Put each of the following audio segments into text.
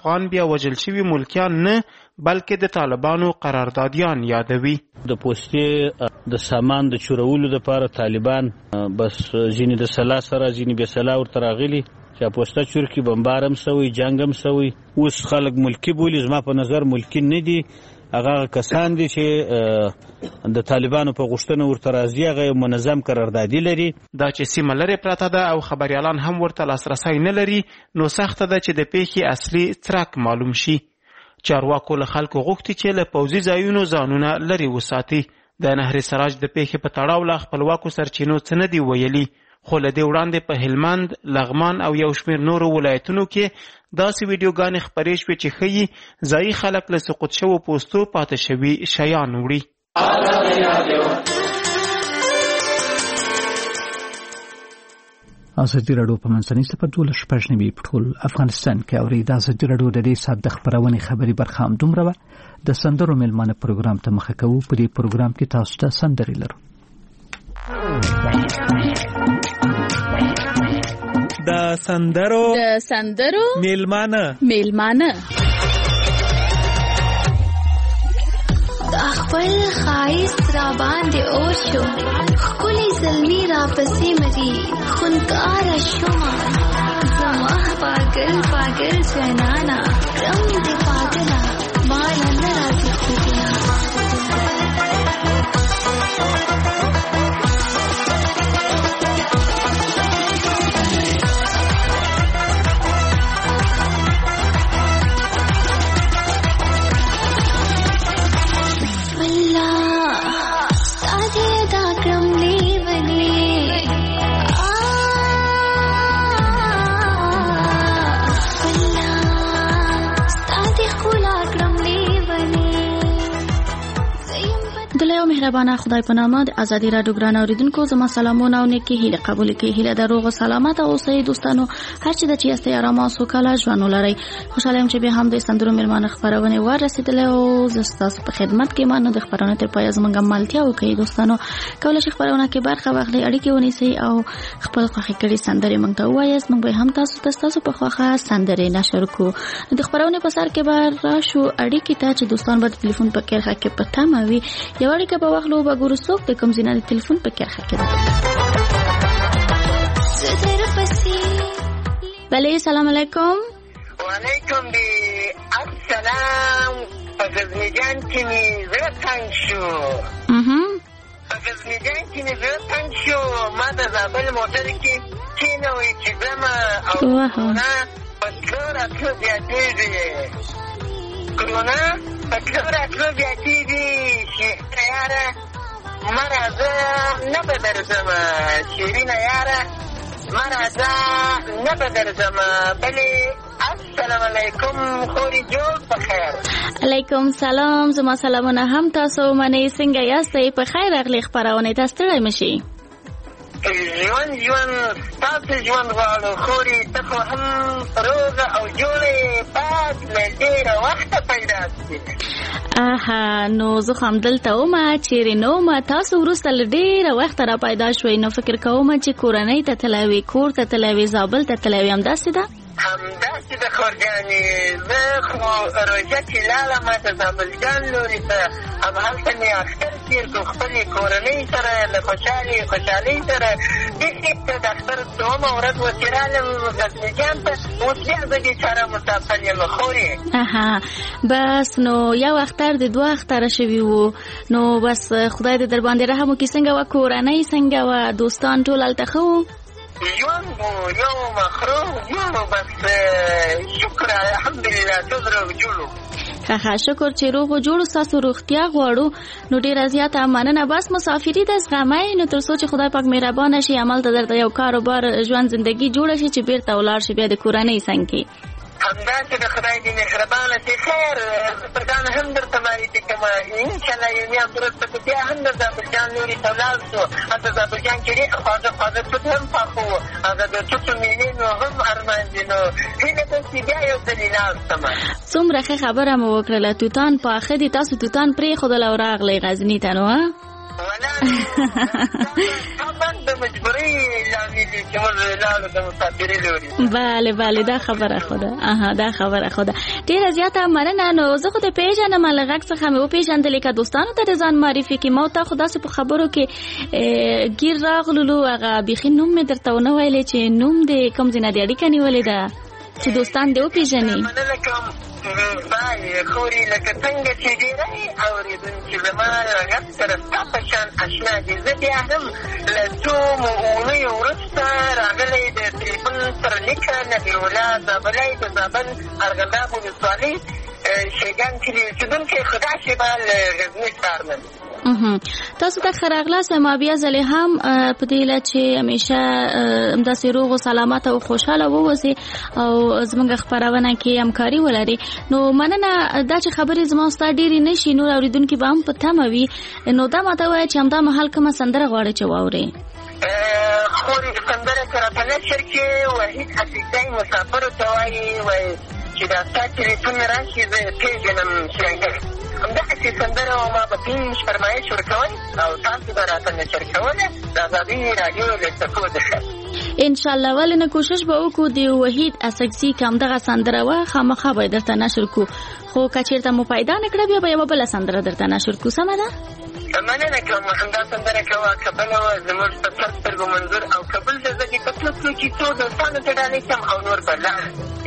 افغان بیا وژل شوي ملکیان نه بلکې د طالبانو قراردادیان یادوي. د پوستې د سامان د چورولو لپاره طالبان بس ځینې د سلا سره ځینې بې سلا ورته راغلي چې پوسته چور کې بمبار هم سوی جنګ هم سوی. اوس خلک ملکي بولي، زما په نظر ملکي نه دي. هغه کسان دي چې د طالبانو په غوښتنه ورته راځي، هغه منظم قراردادي لري. دا چې سیمه لرې پرته ده او خبریالان هم ورته لاسرسی نه لري، نو سخته ده چې د پیښې اصلي څرک معلوم شي. چارواکو له خلکو غوښتي چې له پوځي ځایونو ځانونه لرې وساتي. د نهر سراج د پیښې په تړاو له خپلواکو سرچینو څه نه دي ویلي، خو له دې وړاندې په هلمند، لغمان او یو شمېر نورو ولایتونو کې داسې ویډیوګانې خپرې شوې چې ښیي ځایي خلک له سقوط شوو پوستو پاتې شوي شیان وړي. ازادي راډیو په منځنۍ صفر 12 په ټول افغانستان کې اوري. د ازادي راډیو د دې ساعت د خبرونې خبري برخه هم دومره وه. د سندرو میلمانه پروګرام ته مخه کوو. په دې پروګرام کې تاسو ته سندرې لرو. د سندرو میلمانه دا خپل خایست را باندې اور شو، ښکلې زلمي را پسې مري، خونکاره شومه زما پاگل پاگل جنانا، کم دې پاگله ماله نه راځي خوبونه. مهربانه خدای په نامه د ازادي راډیو ګران اوریدونکو، زما سلامونه او نیکی هیله قبول کړئ. هیله د روغ سلامت او اوسئ دوستانو، هر چې د چی است آرام او سوکاله ژوند ولرئ. خوشاله یم چې به هم د سندرو میلمانه خبرونه ورسېدلې او زستاسو په خدمت کې مانو د خبرونه تر پای زمونږ ملتیا وکړئ. دوستانو کولای شئ خبرونه کې برخه واخلئ، اړیکې ونیسئ او خپل خوښې کړي سندرې موږ ته ووایاست. موږ به هم تاسو په خوښه سندرې نشر کوو. د خبرونه په سر کې به راشو اړیکې ته چې دوستان به ټلیفون په کرخه کې پته موي. یو اړیکه په واخلو به ګورو څوک د کوم ځای نه ټلیفون په کرخه کې ده. بله سلام علیکم. وعلیکم دی السلام. په غزنیجان کې مې زړه تنګ شو. په غزنیجان کې مې زړه تنګ شو. ما د زابل موټر کې کېنوي چې ځمه او کرونا په تلو راتلو زیاتېږي. کرونا په تلو راتلو زیاتېږي. شیرینه یاره مه راځه نه به درځمه. شیرینه یاره مه راځه نه به درځمه. بلې السلام علیکم خوري جوړ په خیر. علیکم سلام. زما سلامونه هم تاسو منئ. څنګه یاستئ؟ په خیر راغلئ خپرونې ته. ستړی مه شئ. ژوند تاسو ژوند غواړو خوري. ته خو هم روغه او جوړې پاک له ډېره وخته پیدا شي. نو زه خو همدلته ومه، چیرې نه ومه. تاسو وروسته له ډېره وخته را پیدا شوئ، نو فکر کومه چې کورنۍ ته تللی وې، کور ته تللی وې، زابل ته تللی وې. همداسې ده؟ همداسې ده خورجانې. زه خو روژه چې لاړم د زابلجان لوري ته، همهلته مې اختر تېر کړو خپلې کورنۍ سره له خوشحالۍ سره. بیرته د اختر دومه ورځ و چې رالم غزنیجان ته. اوس بیا زه بېچاره مسافر یم خورې. بس نو یو اختر د دوه اختره شوي وو. نو بس خدای دې در باندې رحم وکړي. څنګه وه کورنۍ؟ څنګه وه دوستان؟ ټول هلته ښه وو؟ ژوند یو مخروب یو بس شکر الحمدلله ټول روغ جوړو. ښه شکر چې روغ و جوړو. ستاسو روغتیا غواړو. نو ډېره زیاته مننه. بس مسافري ده زغمئ، نو تر څو چې خدای پاک مهربانه شي همالته درته یو کاروبار ژوند زندګي جوړه شي چې بیرته ولاړ شي بیا د کورنۍ څنګ کې. همداسې د خدای دې مهربانه شي. خیر پر ځان هم درته معرفي کومه انشاءالله یو نیم وروسته که بیا هم د زابلجان لوري ته ولاړ شو. هلته زابلجان کې ډېر خواږه توت هم پاخه وو. هغه د توتو مېلې نو هم ارمان دي. نو هیله ده چې بیا یو ځلې لاړ شمه. څومره ښه خبره مو وکړله. توتان پاخه دي. تاسو توتان پرېښودل او راغلی غزني ته نو ولا د مجبورۍ لامل دي چې موږ لاړو د مسافرۍ لوري. بله دا خبره خو ده. دا خبره خو ده. ډېره زیاته مننه. نو زه خو دې پېژنم، له غږ څخه مې وپېژندلې. که دوستانو ته د ځان معرفي کړي. ما ته خو داسې په خبرو کې ګیر راغللو، هغه بیخي نوم مې درته ونه ویلې چې نوم دې کوم ځای نه دې اړیکه نیولې ده چې دوستان دې وپېژني. مننه کوم خوري، لکه څنګه چې ډېری اورېدونکي زما غږ سره ستا په شان اشنا دي. زه بیا هم له څو اونیو وروسته راغلی د تلیفون پر لیکه نبي الله زابلی د زابل ارغنداب ولسوالۍ شیګان کلي اوسېدونکی خدا شیبه له غزني ښار نه. تاسو ته ښه راغلاست. ما بیا ځلې هم په دې هیله چې همیشه همداسې روغ و سلامت او خوشحاله واوسئ او زموږ خپرونه کې همکاري ولري. نو مننه. دا چې خبرې زما ستا ډېرې نه شي، نور اورېدونکي به هم په تمه وي. نو دا ماته ووایه چې همدا مهال کومه سندره غواړې چې واورې؟ خورې سندره که راته نشر کې وحید حفیظی مسافرو ته وایي چې دا ستا تلیفون راشي زه پېژنم شیانګر. همدغسې سندره او ما به پیش فرمایش ورکوئ او تاسو به راته نشر کوله د ازادي راډیو له څپو څخه. انشاءالله. ولې نه کوشش به وکړو د وحید اسکزي که همدغه سندره وه خامخا به یې درته نشر کړو. خو که چېرته مو پیدا نه کړه بیا به یوه بله سندره درته نشر کړو. سمه ده؟ مننه کوم. همدا سندره کوه که بله وه زموږ په سر سترګو منظور او که بل د زه دې په څو کې څو دوستانو ته ډالۍ کړم او نور به لاړ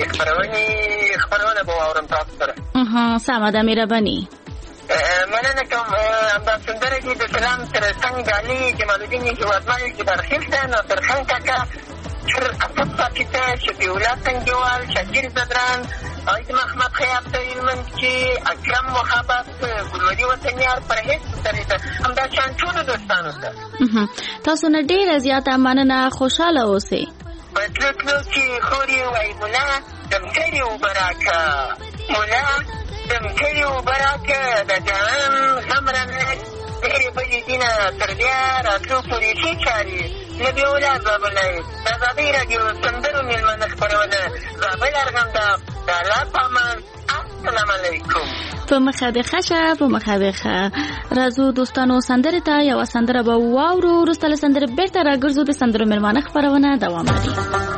خپرونه به واورم تاسو سره. سمه ده، مهرباني. مننه کوم. همدا سندره کې د سلام سره څنګ ډالۍ جمال الدین هیوادمل جبارخیل ته، ناصرخان کاکا، اسد ساقي ته، شفیع الله سنګیوال، شاکر زدران، عید محمد خیاب ته، علمندچي، اکرم محبت، ګلولي وطنیار، پرهیز سرې ته، همدا شان ټولو دوستانو ته تاسو نه ډېره زیاته مننه. خوشحاله اوسئ. په تلو تلو کې خورې وایي ملا دمکرې اوبه راکه، ملا دمکرې اوبه راکه، د جهان غم رانه ډېرې بلې دینه تر بیا راتلو پورې ښې چارې نبي الله زابلی د ازادۍ راډیو سندرو مېلمانه خپرونه زابل ارغنداب د الله په امان. السلام علیکم. په مخه دې ښه شه، په مخه دې ښه. راځو دوستانو سندرې ته. یوه سندره به واورو، وروسته له سندرې بېرته راګرځو. د سندرو مېلمانه خپرونه دوام لري.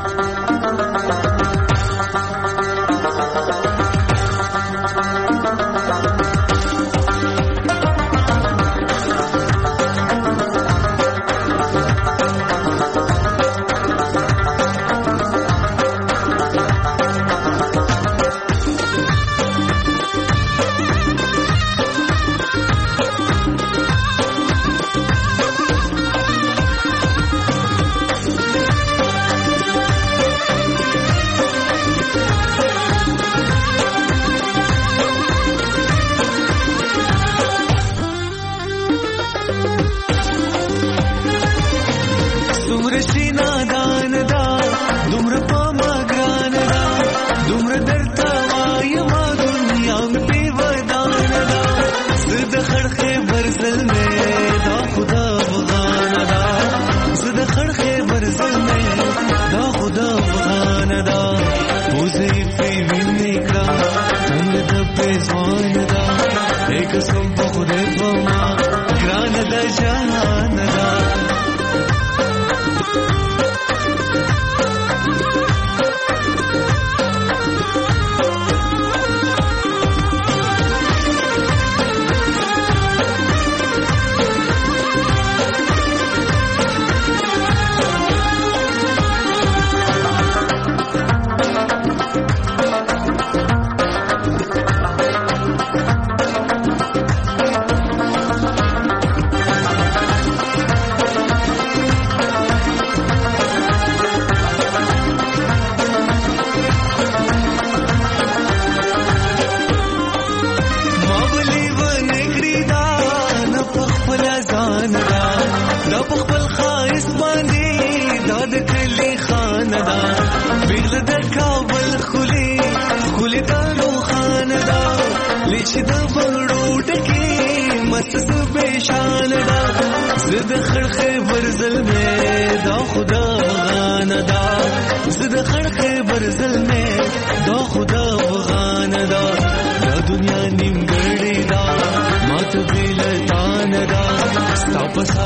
چې د بغړو ټکی مست بشان دا زد خړخه برزل مې دا خدا بغان دا زد خړخه برزل مې دا خدا بغان دا دا دنیا نیمګړې دا مات بیل تان دا ستا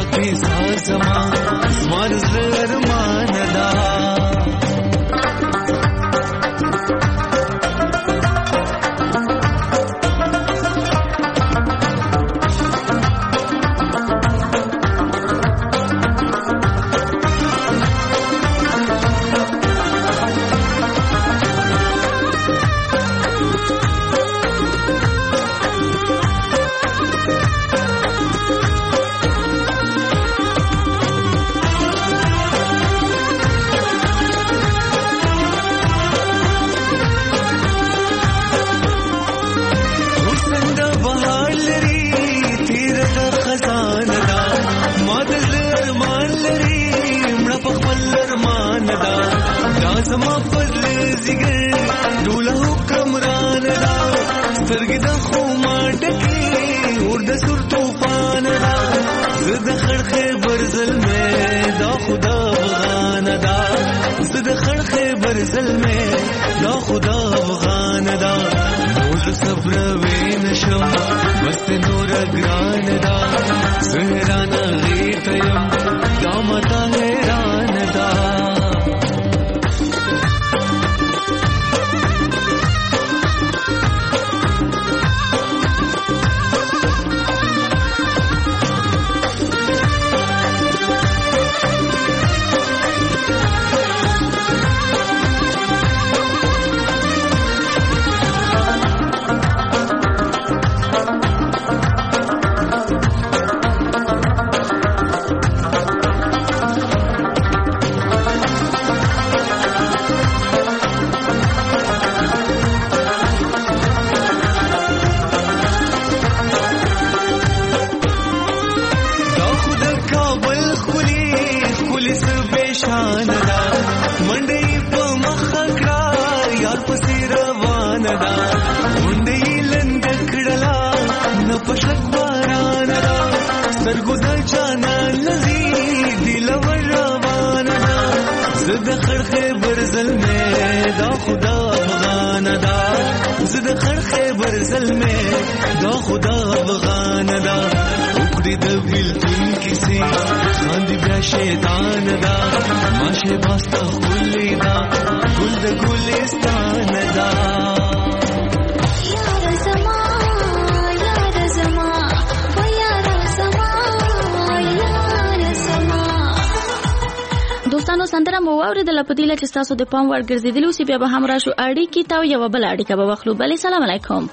کی سازما اسمان زر ماندا زما پر زیګر دوله حکمران دا سترګې د خو ما ډکې اور د سر طوفان دا زه د خړخې برزل مې دا خدا افغان دا زه د خړخې برزل مې دا خدا افغان دا نور صبر وین شم بس نور ګران دا زهران غیت یم دا متا حیران دا سندره مو واوریدله په دې لکه تاسو د پام وړ ګرځېدلی اوسئ بیا به هم راشو اړیکې ته یوه بله اړیکه به واخلو. بلې سلام علیکم.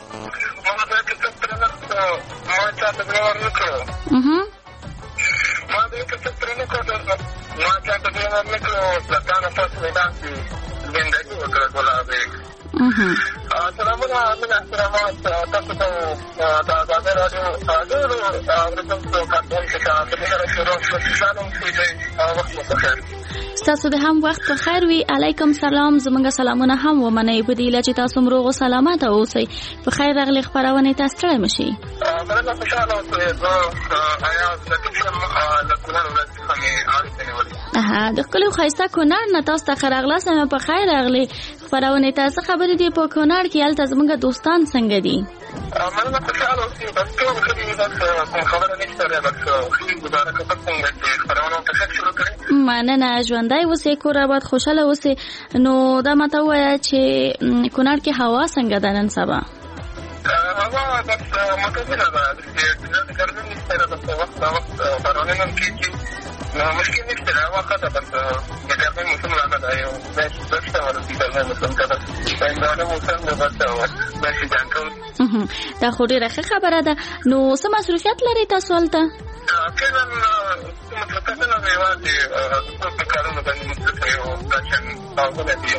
سلامونه مینه احترامات تاسو ته د ازادۍ راډیو ډېرو اورېدونکو کارکوونکو ته د مینه شروع وخت مو په خیر. ستاسو د هم وخت په خیر وي. علیکم سلام. زمونږ سلامونه هم ومنئ په دې هیله چې تاسو هم روغ او سلامته اوسئ. په خیر راغلې خپرونې ته ستړی مه شئ. مننه، خوشحاله اوسئ. زه ایاز لطیف یم له کونړ ولایت څخه مې اړیکې نیولې. د ښکلي ښایسته کونړ نه تاسو ته ښه راغلاست. په خیر راغلې خپرونې ته. څه خبرې دي په کونړ کې؟ هلته زمونږ دوستان څنګه دي؟ مننه، خوشحاله اوسئ. بس ټول ښه دي. بس کوم خبره نشته دی. بس ښې ګزاره کوه څنګه چې خپرونه ورته ښه شروع کړې. مننه، ژوندی اوسئ، کور آباد، خوشحاله اوسئ. نو دا ماته ووایه چې کونړ کې هوا څنګه ده نن سبا؟ هوا بس معتدله ده. داسې ګرمي نشته ده. بس وخت نا وخت بارانونه هم کېږي. نو مشکل نشته ده. هوا ښه ده. بس د ګرمۍ موسم راغلی ده. یو میاشت دشته ورسي ګرمۍ موسم ته ده. د هندوانه موسم ده. بس داسې جان کوو. دا خو ډېره ښه خبره ده. نو څه مصروفیت لرئ تاسو هلته؟ فعلا مصروفیت نه ده. یوازې په کارونو باندې مصروف یو. دا شان باغونه دي.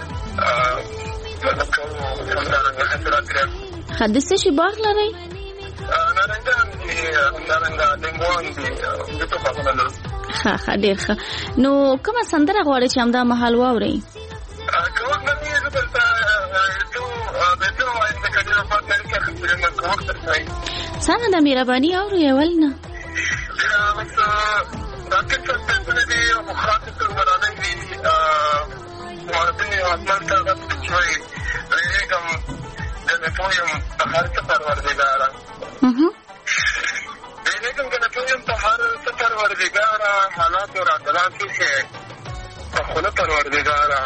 د څه شي باغ لرئ؟ نارنجان دي، همدارنګه لیموان دي، د څه باغونه لرو. ښه ډېر ښه. نو کومه سندره غواړئ چې همدا مهال واورئ؟ که وخت لري زه درته بهتر وایم ځکه ډېره وخت لري چې اخیستلې که وخت درته وایم. څنګه ده مهرباني اورئ ولې نه؟ بس راکټ سسپنسونه دي او خاصې سربرانۍ دي. ځینې اسمان ته غږ چې وایي وېرېږم کنه پویم په هر څه پروردګاره. وېرېږم کنه پویم په هر څه پروردګاره حالاتو راته داسې چې په خوله پروردګاره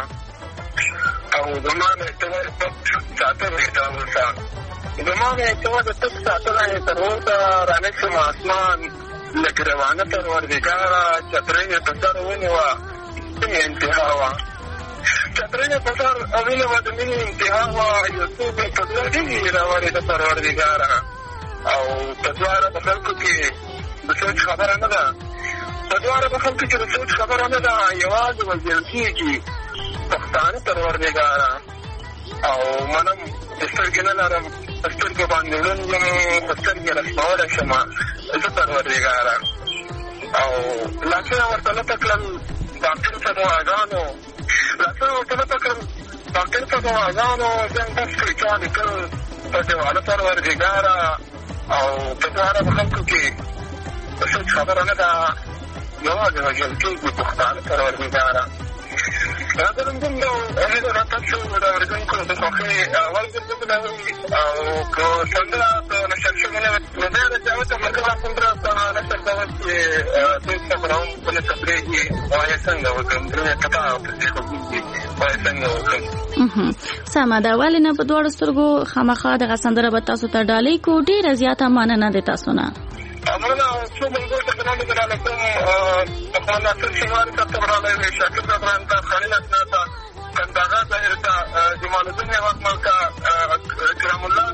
او زما د اعتبار پټ ساتلی تر اوسه زما د اعتبار د پټ ساتلی تر اوسه رانه شوم اسمان لکه روانه پروردګاره چترۍ یې په سر ونیوه مینې انتها وه چترۍ یې په سر ونیوه د مینې انتها وه یو څوک یې په زړه ډېرې راوړېده پروردګاره او په دواړه په خلکو کې د سوچ خبره نه ده په دواړه په خلکو کې د سوچ خبره نه ده یوازې وژل کېږي پښتانه پروردګاره او منم سترګې نه لرم په سترګو باندې ړوند یم په سترګې رسمولی شم زه پروردګاره او لاسونه ورته لپه کړل ډاکټر ته دعاګانو لاسونه ورته لپه کړل ډاکټر ته دعاګانو زنګ بس کړي چا لیکل په دیواله پروردګاره او په دواړه په خلکو کې د سوچ خبره نه ده یوازې وژل کېږي پښتانه پروردګاره راځه نن د هغې راتګ د اورېدونکو د خوښۍ اول ګرځېدلی وي او که سندره په نشر شوې نه وي نو بیا د جاوید ملګرو سندره په نشر ډول چې دوی خبروم پلې تفریحي وایې څنګه وکړم درې کتا پسې خوږېږي وایې څنګه وکړم سمه ده ولې نه په دواړو سترګو خامخا دغه سندره به تاسو ته ډالۍ کړو ډېره زیاته مننه د تاسو نه مننه څو ملګرو ته ګرانې ګرانې کوم پخوان ناصر شینواري صاحب ته ګرانې وي شاکر زبران ته خالد اسنا ته کنداغا ظاهر ته جمال الدین هیوادمل ته اکرام الله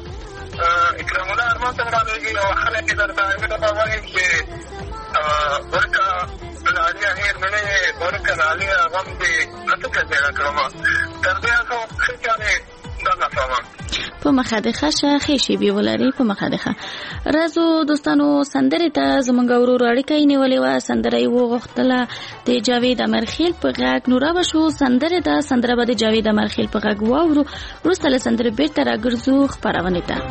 ارمان ته ګرانې وي او خلک یې درته امید به وایم چې ورکه لالیا هیر منې ورکه لالیا غم دې نتکه جوړه کړم تر دې هغه ښه چانې دغه په مخه د ښه ښې بي ولري په مخه د ښه راځو دوستانو سندرې ته زمونږ ورور اړیکه یې نیولې وه سندره یې وغوښتله د جاوید امرخیل په غږ نو را به شو سندرې ته سندره به د جاوید امرخیل په غږ واورو وروسته له سندرې بېرته راګرځو خپرونې ته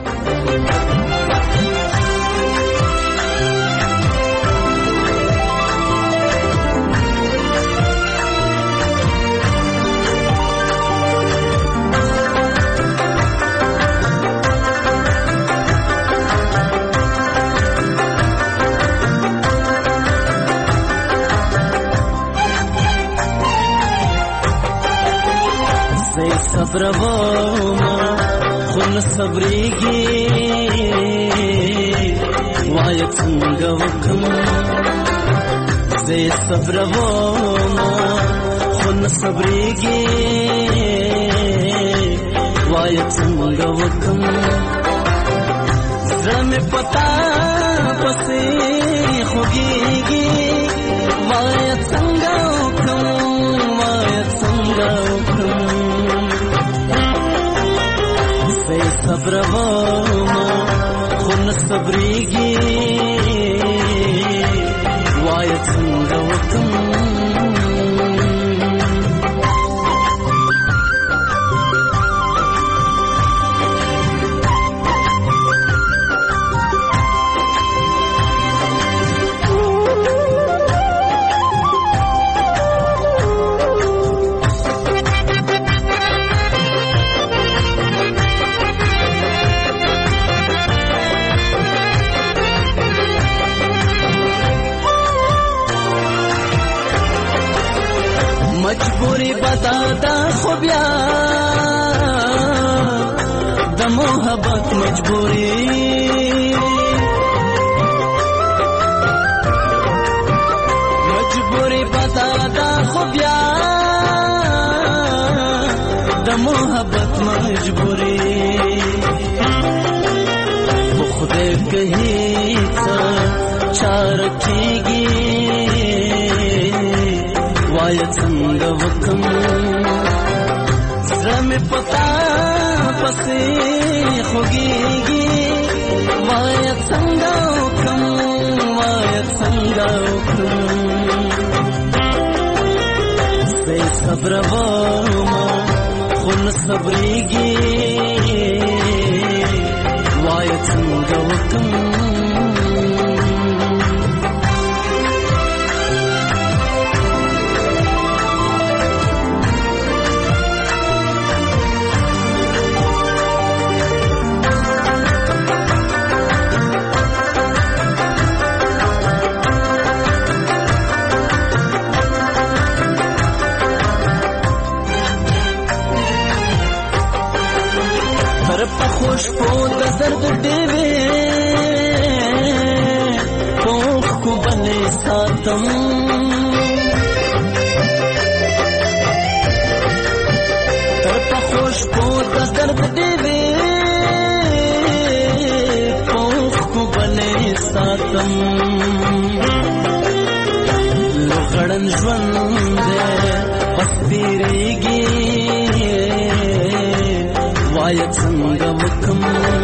صبروما خون صبرېږي وایه څنګه وکړم زه صبروما خون صبرېږي وایه څنګه وکړم زړه مې پتا پسې خوږېږي وایه څنګه وکړم وایه څنګه وکړم صبروما خون صبرېږي وایه څنګه وکړم مجبوری بدادا خو بیا د محبت مجبوری بدادا خو بیا د محبت مجبوری خو خدای کهی څه چار کیږي وایه څنګه وکړم زړه مې پتا پسې خوږېږي وایه څنګه وکړم وایه څنګه وکړم زه صبروما خو نه صبرېږي وایه څنګه وکړم پود درد دیوی پوخ کو بنے ساتم تر پخوش پود درد دیوی پوخ کو بنے ساتم لغړن ژوند پس تیریږي وایت څنګه وکم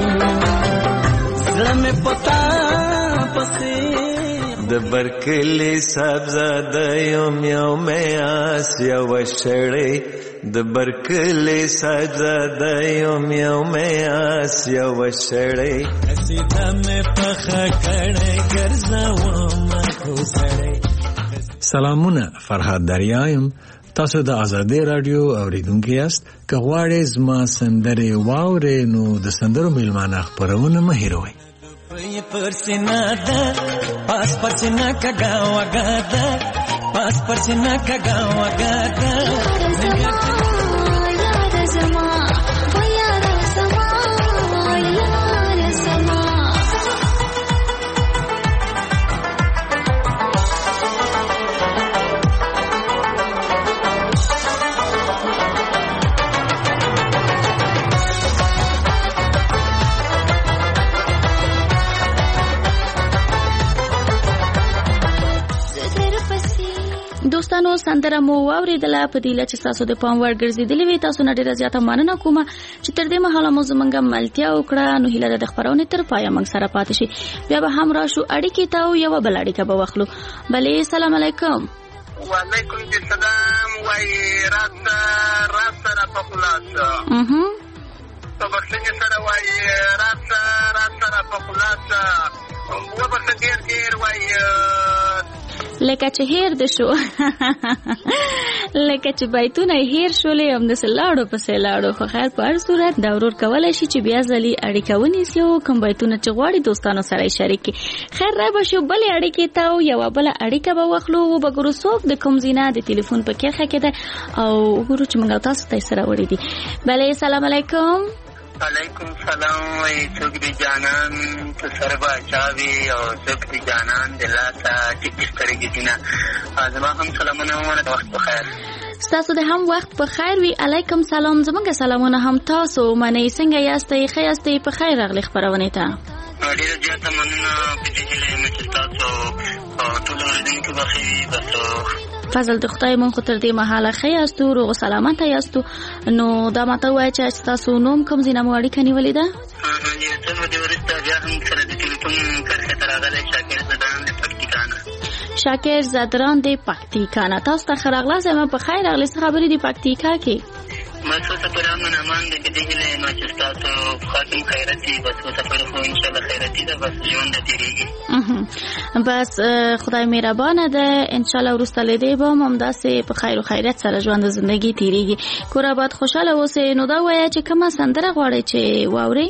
زړه مې پتا پسې د برکلې صاحبزاده یم یوم آس یو شړې د برکلې صاحبزاده یم یوم آس یو شړې سیده مې پخه کړې ګرځوم خو سړې. سلامونه، فرهاد دریایم. تاسو د آزادۍ رادیو اوریدونکي یاست. که غواړئ زما سندرې واورئ نو د سندرو میلمانه خپرونه مه هېروئ. پر سینا ده پاس پر سینا کګا وګا ده پاس پر سینا کګا وګا ده دوستانو سندره مو واوریدله په دې لچ تاسو د پام وړ ګرځیدلې وي. تاسو نه ډیره زیاته مننه کوم چې تر دې مهاله مو زمونږه ملتیا وکړه. نو هیله ده د خبرونه تر پایه موږ سره پاتې شي. بیا به هم راشو اړیکې ته او یو بل اړیکه به واخلو. بلې سلام علیکم. وعلیکم السلام. وای راته په خلاصه په بخښنې سره وای راته په خلاصه و به ډېر وای لکه چې هیر د شو لکه چې بیتونه هیر شولې هم داسې لاړو پسې لاړو. خو خیر په هر صورت دا ورور کولی شي چې بیا ځلې اړیکه ونیسي او کوم بیتونه چې غواړي دوستانو سره یې شریک کړي. خیر را به شو بلې اړیکې ته او یوه بله اړیکه به واخلو. وبګورو څوک د کوم ځای نه د تلیفون په کرښه کې ده او وګورو چې موږ او تاسو ته یې سره وړي دي. بلې سلام علیکم. علیکم سلام. وای څوک دی جانان ته سره باچاوي او څوک دی جانان د لاسه چې سترګې دي نه. زما هم سلامونه ومنه. د وخت بخیر. ستاسو د هم وخت په خیر وي. علیکم سلام. زموږ سلامونه هم تاسو منئ. څنګه یاستئ؟ ښه یاستئ؟ په خیر راغلئ خپرونې ته. ډېره زیاته مننه په دې هیله یم چې تاسو ټول اورېدونکي به ښه وي. بس فضل د خدای مونږ خو تر دې مهاله ښه یاستو، روغ سلامته یاستو. نو دا ماته ووایه چې ستاسو نوم کوم ځای نه مو اړیکه نیولې ده؟ څه مودې وروسته بیا هم سره د ټلیفون کرښې ته راغلی شاکر زدران د پکتیکا نه. شاکر زدران د پکتیکا نه. تاسو ته ښه راغلاست. یم په خیر راغلئ. څه خبرې دي پکتیکا کې؟ بس سفر امن امان دی. په دې هیله یم چې ستاسو خاتم خیرتي. بس سفر خو انشاءالله خیرتي ده. بس ژوند تېرېږي. بس خدای مهربانه ده. انشاءالله وروسته له دې به هم همداسې په خیر و خیرت سره ژوند د زندګي تېرېږي. کور آباد خوشحاله اوسئ. نو دا ووایه چې کومه سندره غواړئ چې واورئ؟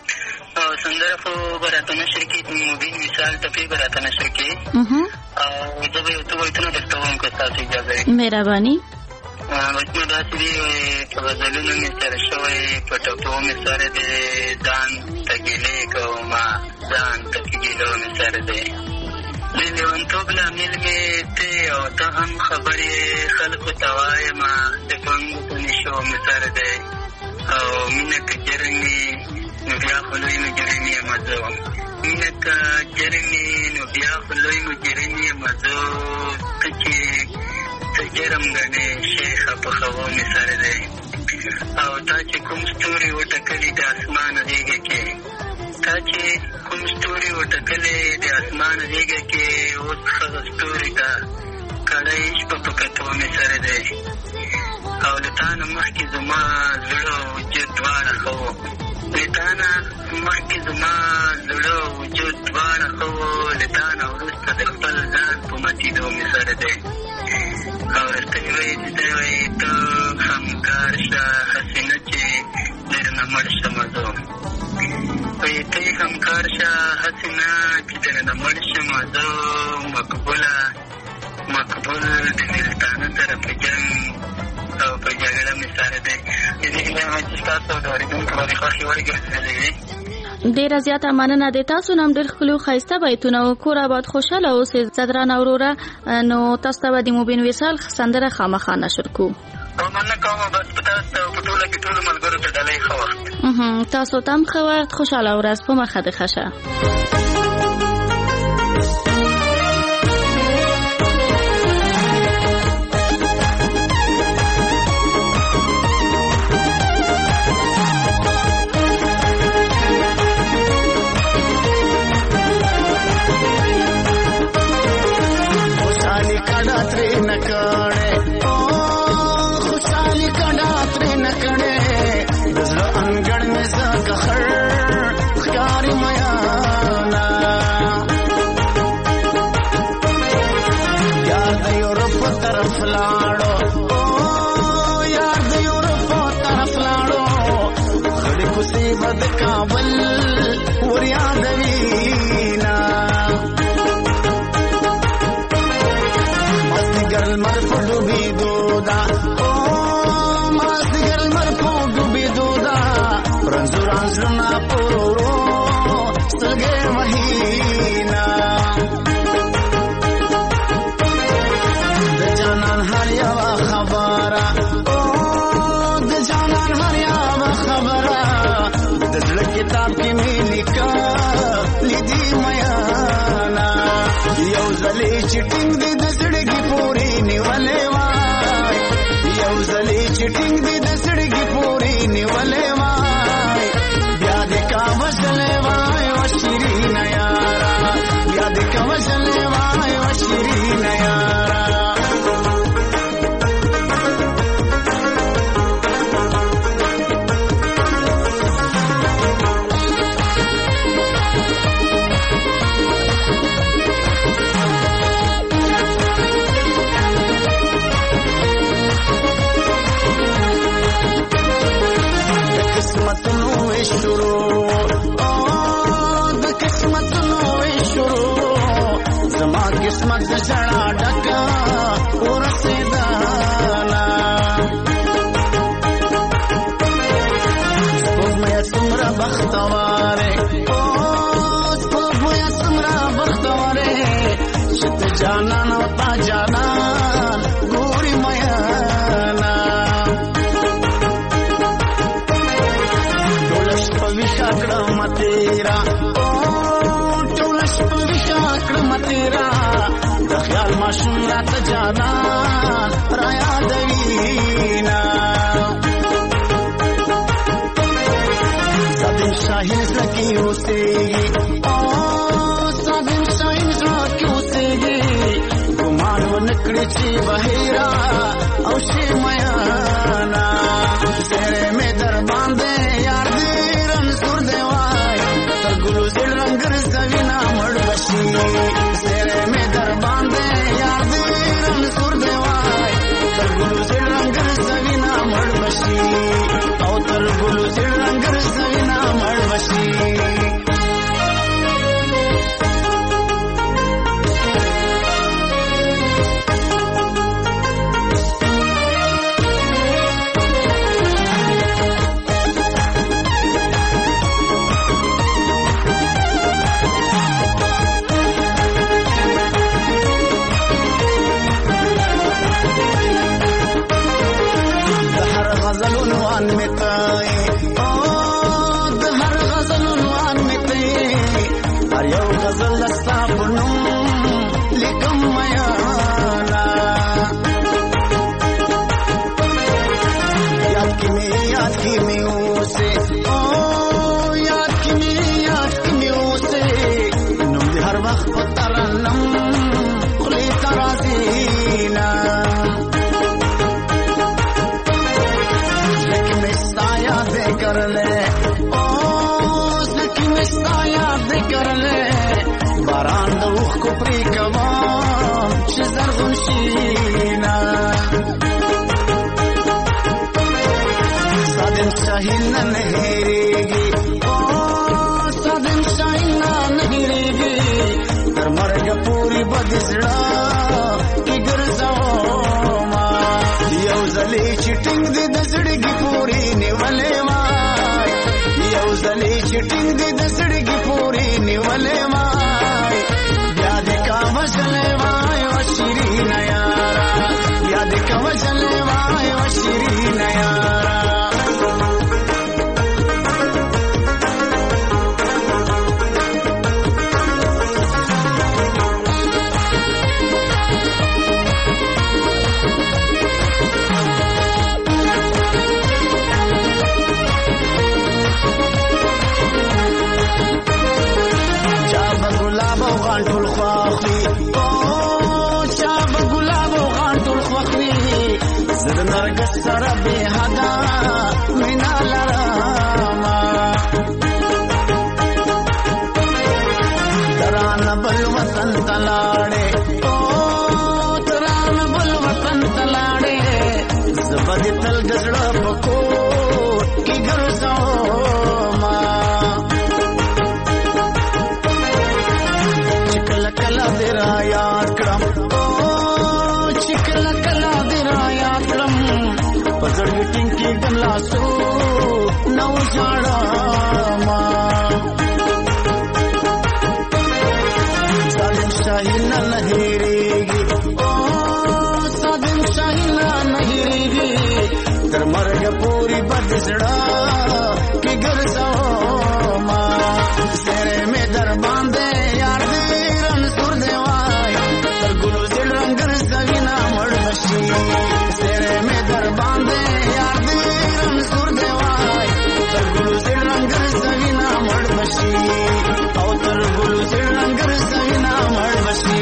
سندره خو به راته نشر کړي. مبین مثال ټپې به راته نشر کړي او زه به یو څه بیتونه درته ووایم که ستاسو اجازه وي. مهرباني. بیتونه داسې دي. په غزلونو مې سره شوی په ټپو مې سره دی. ځان ته ګیلې کومه ځان ته ګیلو مې سره دی. د لیونتوب لامل مې ته او ته هم خبرې خلکو ته وایمه. د ګونګ په نشو مې سره دی او مینه که جرم وي نو بیا خو لوی مجرم یم زه. مینه که جرم وي نو بیا خو لوی مجرم یم زه. ته چې څه جرم ګڼې شیخه په خبو مې سره دی او تا چې کوم ستوري وټکلي د اسمان غېږه کې. تا چې کوم ستوري وټکلي د اسمان غېږه کې اوس هغه ستوري ته کړی شپه په کتو مې سره دی او له تا نه مخکې زما زړه وجود دواړه ښه وو. له تا نه مخکې زما زړه وجود دواړه ښه وو. له تا نه وروسته د خپل ځان په ماتېدو مې سره دی او رښتینې وایي چې وایي ته همکار شه هسې نه چې ډېر نه مړ شمه زه. وایي ته یې همکار شه هسې نه چې ډېر نه مړ شمه زه. مقبول د ملتانه سره په جنګ او په جګړه مې سره دی. د دې هیله یم چې ستاسو د اورېدونکو باندې خوښې وړ ګرځېدلې وي. ډیره زیاته مننه د تاسو نام ډیر خلو خایسته بیتونه او کور آباد خوشاله اوسئ زدران اوروره. نو تاسو ته د موبین وصال سندره خامخا نشر کو مننه کوم بس تاسو په ټوله کې ټول ملګرو ته ډالۍ خو تاسو تم خو خوشاله ورځ په مخه د خشه. کابل ور یادوینا مازدیګر لمر په ډوبېدو ده مازدیګر لمر په ډوبېدو ده رنځور انځورونه په ورو سترګې وهینا د جانان هر یوه خبره د جانان هر یوه خبره د زړه کتاب کې مې لیکه لیدي میانا یو ځلې چې ټینګ دې د زړګي پورې نیولې وای یو ځلې چې ټینګ دې د زړګي پورې نیولې وای بیا دې کا وژلې وای و شیرین یارا بیا دې کا وژلې وای و شیرین یارا قسمت جڑا ڈکا اور سیدانا سپوږ مې څومره بختواره سپوږ مې څومره بختواره چې ته جانان او تا جانان ګوري میانا ټوله شپه ویښه کړم تیرا ټوله شپه ویښه کړم تیرا د خیال ماشوم راته جانان را یادوینا سادم شاهین زکی اوسېږي سادم شاهین زکی اوسېږي ګمان ونه کړي چې بهیرا او شي میانا سره مې در باندې یار دې رنځور دی وای تر ګلو زړ رنګ رسوینا مړ بشي سره مې در باندې یار دې رنځور دی وای تر ګلو زړ رنګ رسوینا مړ بشي او تر ګلو زړ رنګ رسوینا مړ بشي Chitting دې د زړګي پورې نیولې وای بیا دې کا وژلې وای او شیرین یارا بیا دې کا وژلې وای او شیرین یارا غانټول خواخي او شاب ګلاب غانټول خواخي زړه نرګس سره به حدا مینا لراما تران بل وطن تلاړې او تران بل وطن تلاړې زبد تل گزړه پکو کی ګرځو तेरा याद करम ओ चिकल कला तेरा याद करम पजड़ टिंकी गमला सो नौ जाड़ा मा सादिम शाहीना नहेरेगी ओ सादिम शाहीना नहेरेगी तर मर्ग पूरी बदसड़ा की गरजो मा तेरे में दर बांधे यार तेरे में दर बांधे यार दीरन सुर देवाय तर गुरु से रंगर सविना मड़ बशी औ तर गुरु से रंगर सविना मड़ बशी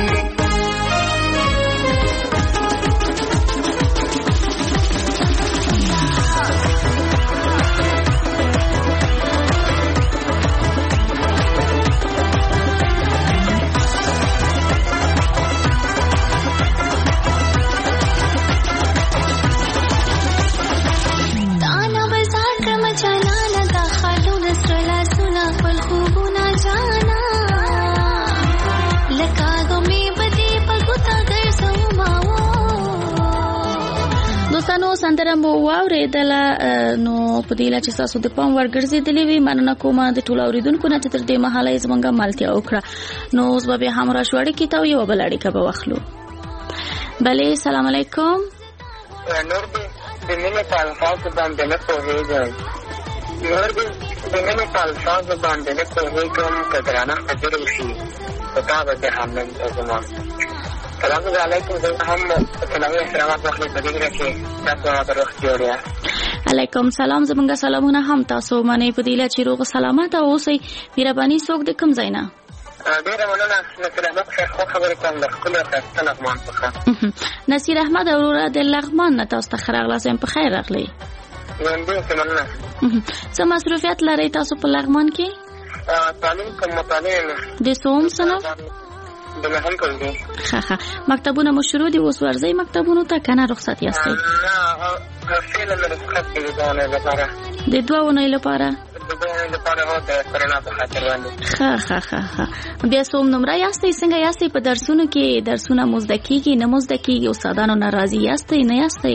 دوستانو سندره مو واورېدله نو په دې لا چې تاسو د پام ورګرځېدلې وي مننه کوم د ټولو اوریدونکو نه چې تر دې مهاله یې زموږ مالتیا وکړه نو اوس به بیا هم راشوړې کې ته یو بل اړیکه به واخلو بلې سلام علیکم نور دې د مینې په الفاظو باندې نه پوهېږم نور دې د مینې په الفاظو باندې نه پوهېږم که درانه خبرې وشي په تا به زه هم نن زما سلام علیکم زه هم سلامي احترامات واخلئ په دې ګره کې تاسو راته روغ جوړ یاست علیکم سلام زمونږ سلامونه هم تاسو منئ په دې لا چې روغ سلامت اوسئ مهرباني څوک د کوم ځای نه ډېره مننه نصیر احمد خیر خو خبرې کوم د ښکلي ښایسته لغمان څخه نصیر احمد وروره د لغمان نه تاسو ته ښه راغلاست یم په خیر راغلی ژوندي اوسئ مننه څه مصروفیت لرئ تاسو په لغمان کې تعلیم کوم مطالعه یم د څوم صنف د نهم ټولګي ښه مکتبونه مو شروع دي اوس ورځئ مکتبونو ته که نه رخصت یاستئ نه فعلا مې رخصت کړي د 2 اونۍ لپاره د 2 اونۍ لپاره د 2 اونۍ لپاره هو د کرونا په خاطر باندې ښه بیا څوم نمره یاستئ څنګه یاستئ په درسونو کې درسونه مو زده کېږي نه مو زده کېږي استادانو نه راضي یاستئ نه یاستئ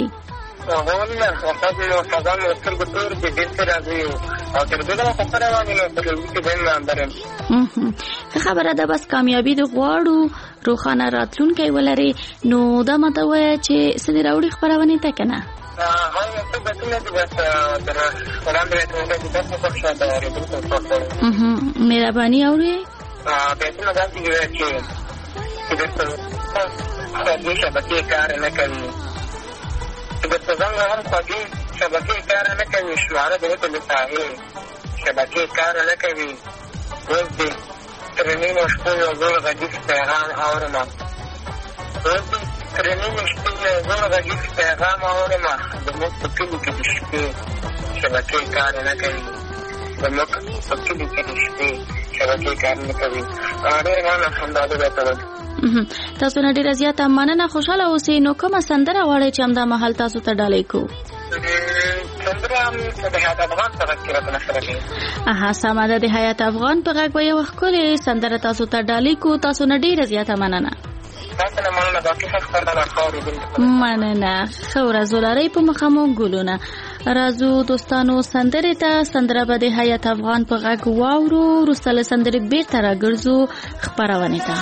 استادان مو سترګو تور دي ډېر څه راځي او تر دې دغه خبره باندې نو په ټولګي کې به نمبر یم ښه خبره ده بس کامیابي دې غواړو روښانه راتلونکی ولري نو دا ماته ووایه چې څه دې راوړي خپرونې ته که نه څه بسونه دي بس تر وړاندې دې بس مو خوښ شه د اورېدونکو خوښ مهرباني اورې بیتونه داسې دي چې درته خوږې شبکې کار نه کوي چې درته زنګ هم خوږې شبکې کار نه کوي شماره د وته د ساحې شبکې کار نه کوي اوس دې تر نیمو شپو یو زوړ غږیز پیغام اورمه اوس دې تر نیمو شپو یو زوړ غږیز پیغام اورمه زموږ په کلي کې د شپې شبکې کار نه کوي زموږ په کلي کې د شپې شبکې کار نه کوي ډېر مننه همدا ده درته وایي تاسو نه ډېره زیاته مننه خوشحاله اوسئ نو کومه سندره غواړئ چې همدا مهال تاسو ته ډالۍ کړو سمه ده د حیات افغان په غږ به یوه ښکلې سندره تاسو ته ډالۍ کړو تاسو نه ډېره زیاته مننه مننه ښه ورځ ولرئ په مخه مو ګلونه راځو دوستانو سندرې ته. سندره به د حیات افغان په غږ واورو. وروسته له سندرې بیرته راګرځو خپرونې ته.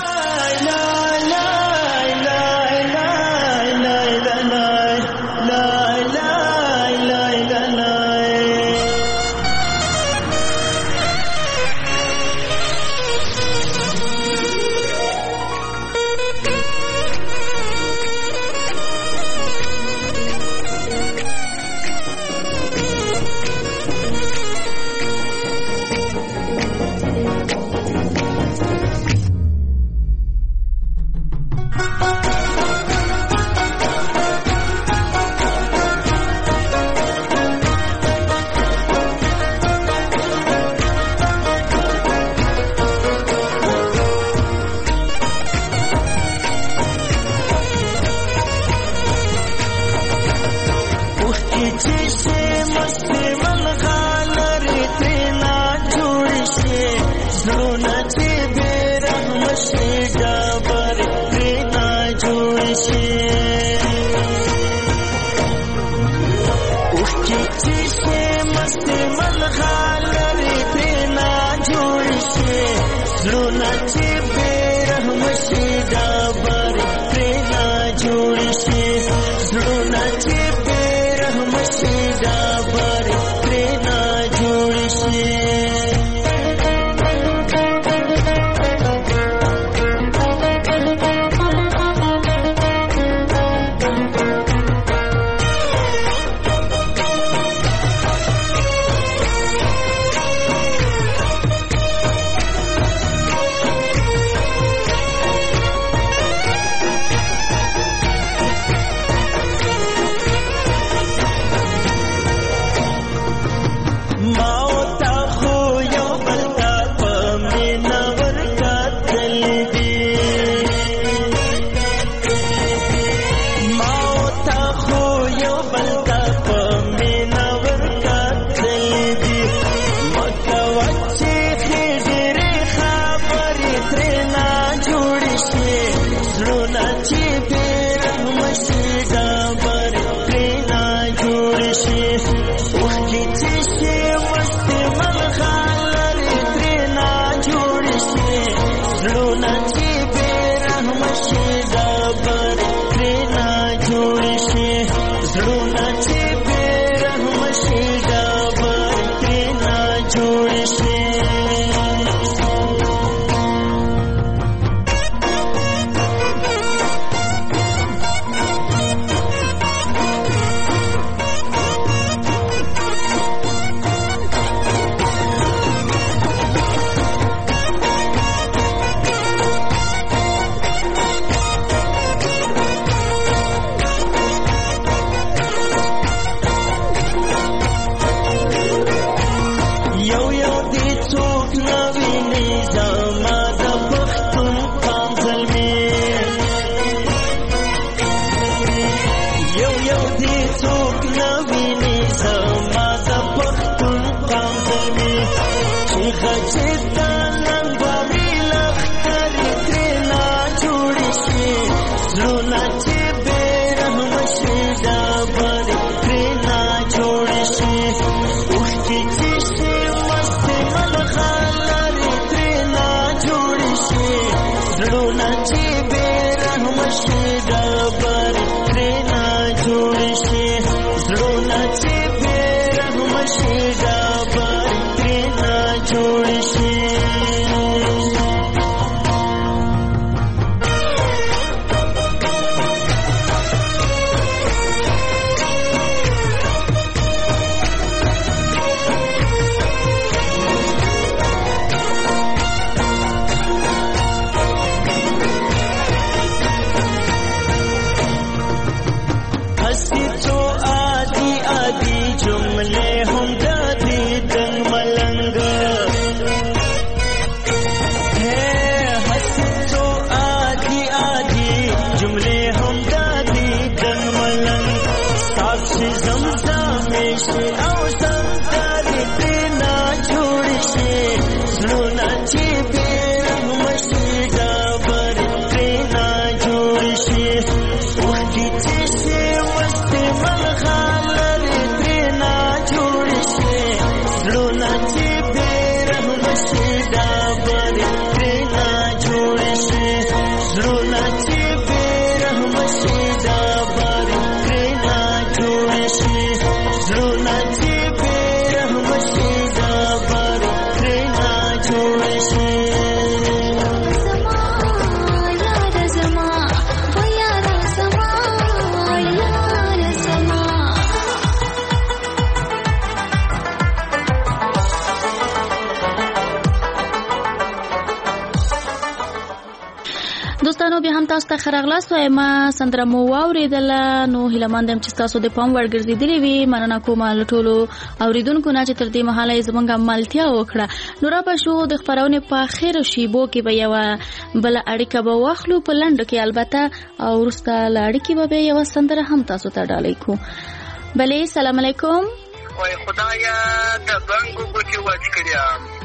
جوړ شي دوستانو بیا هم تاسو ته خراغلاست وایم سندره مو واوریدله نو هیله مندم چې تاسو د پام وړ ګرځېدلې وي مننه کوم له ټولو اوریدونکو نه چې تر دې مهاله زمونږ ملتیا وکړه نو را پښو د خبرونه په خیر شیبو کې به یو بل اړیکه به واخلو په لندو کې البته او ورسته اړیکه به یو سندره هم تاسو ته ډالې کو بلې سلام علیکم وای خدایا د بنګو ګوتې وچ کړیا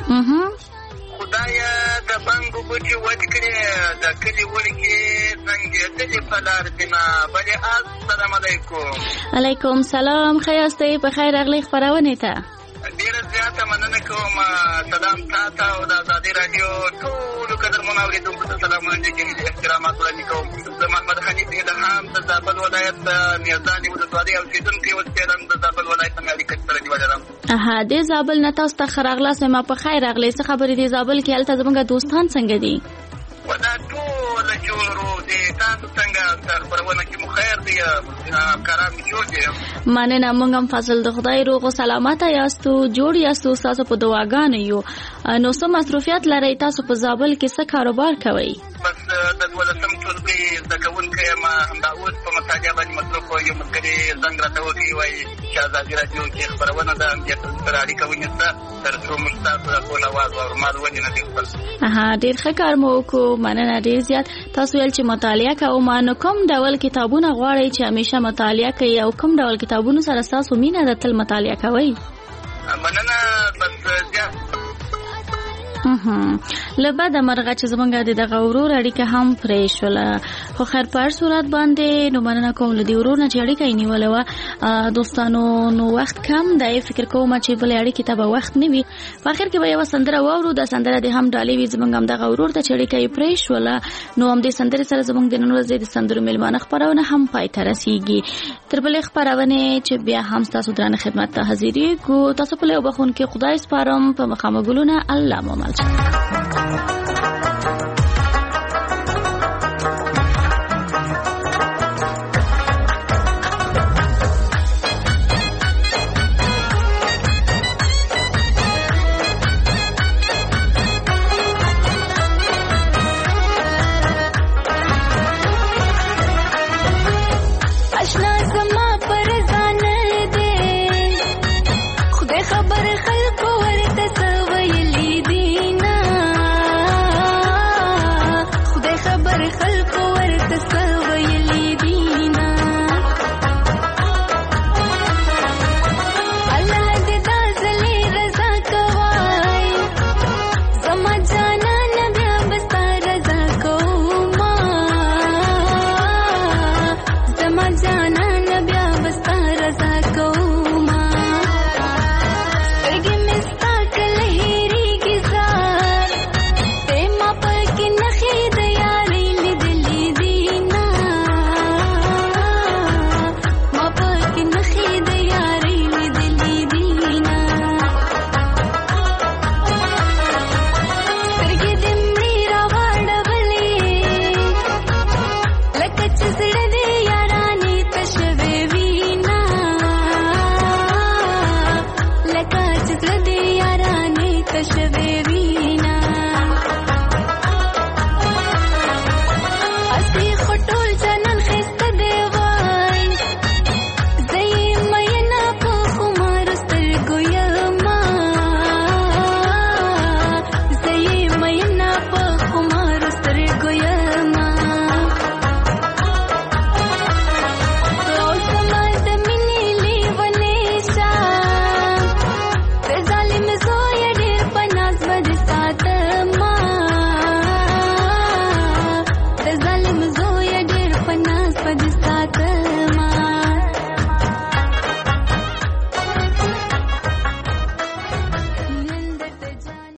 خدایا د بنګو ګوتې وچ کړې د کلي وړکې څنګه دې په لار دینا بلې السلام علیکم علیکم سلام خیاستې په خیر اغلی خبرونه ته ډیره زیاته مننه کوم سلام تاسو او د آزادي رادیو ټول قدرمن اوریدونکو ته سلامونه دي احترامات وړاندې کوم زه محمد حنیف الهام د زابل ولایت میزانی ولسوالۍ اوسیدونکی اوسېدم د زابل ولایت نه اړیکه سره نیولم د زابل نه تاسو ته خراغلا سم په خیر اغلی څه خبرې دي زابل کې هلته زموږ دوستان څنګه دي ودا ټول جوړو دي تاسو څنګه خبرونه کې مخیر دي کارام جوړ دي مننه موږ هم فضل د خدای روغ او سلامت یاستو جوړ یاستو تاسو په دعاګانې یو نو سم مصروفیت لري تاسو په زابل کې څه کاروبار کوي بس د ولسم ټولګي د کوونکې ما همدا اوس په مطالعه باندې مصروف یم مګرې زنګ راته وکړي وایي چې آزادي رادیو کې خبرونه ده بیا سره اړیکه ونیسه تر څو موږ تاسو ټول اواز واورو ولې نه دی خپل ډېر ښه کار مو وکړو مننه ډېر زیات تاسو ویل چې مطالعه کوم نو کوم ډول کتابونه غواړئ چې همیشه مطالعه کوئ او کوم ډول کتابونو سره تاسو مینه ده تل مطالعه کوئ مننه بس زیات لبا د مرغه چې زمونږ د دغه ورور اړیکه هم پرې شوله خو خیر په صورت باندې نو مننه کوم لدی ورور نه چې اړیکه یې نیولې و دوستانو نو وخت کم دی فکر کوم چې بل اړیکه ته به وخت نه وي په اخر کې به یو سندره واورو د سندره د هم ډالې وي زمونږ هم دغه ورور ته چې اړیکه یې پرې شوله نو هم د سندره سره زمونږ د نن ورځې د سندرو میلمانه خبرونه هم پای ته رسیږي تر بلې خبرونه چې بیا هم تاسو درنه خدمت ته حاضرې کو تاسو په له وبخون کې خدای سپارم په مخامګلونه الله مو